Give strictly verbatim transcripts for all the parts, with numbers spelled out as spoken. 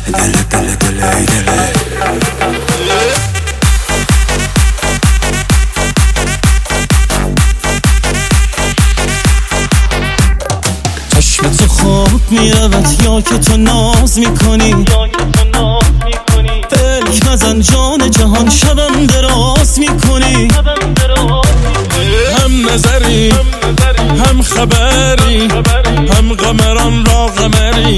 دل دل دل ای دل. چشم تو خواب میرود یا که تو ناز میکنی، فکر نزن جان جهان شبم دراز میکنی. هم نظری هم خبری، هم قمران را قمری،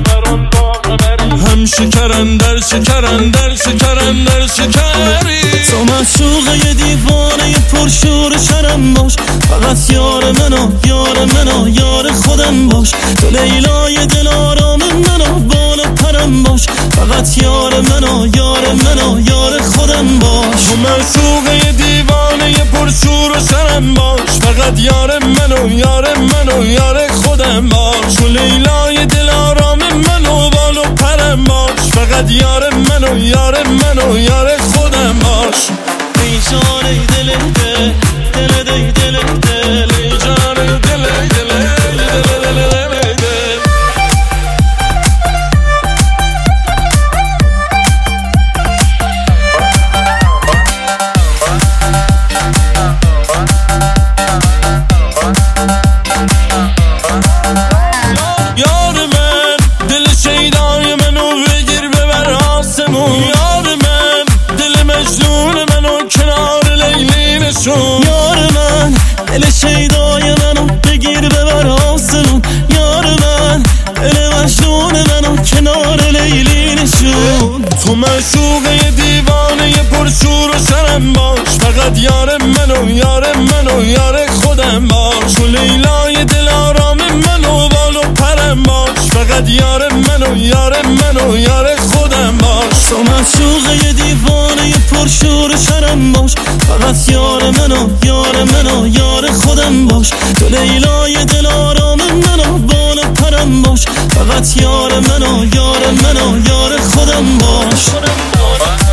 هم شکرن در شکرن در شکرن در شکری. تو معشوقه دیوانه پرشور شرم باش، فقط یار منو یار منو یار خودم باش. تو لیلای دل آرام منو بال پرم باش، فقط یار منو یار منو یار خودم باش. تو معشوقه دیوانه پرشور شرم باش، فقط یار منو یار منو یار خودم باش. تو لیلای دل آرام منو بال پرم باش، فقط یار منو یار منو یار خودم باش. ای جان ای دل دل دل دل دل دل ای جان ای دل دل دل دل دل. یار من دل شیدای منو بگیر ببر آسمون، یار من دل مجنون منو کنار لیلی نشون. یار من دل شیدای منو بگیر ببر آسمون، یار من دل مجنون منو کنار لیلی نشون. تو معشوقه دیوانه پرشور و شرم باش، فقط یار منو یار منو یار خودم باش. تو لیلای دل آرام منو بال و پرم باش، فقط یار منو یار منو یار خودم باش. تو معشوقه دیوانه پرشور و شرم باش، فقط یار منو یار منو یار خودم باش. تو لیلای دل آرام منو بال و پرم باش، فقط یار منو یار منو یار خودم باش.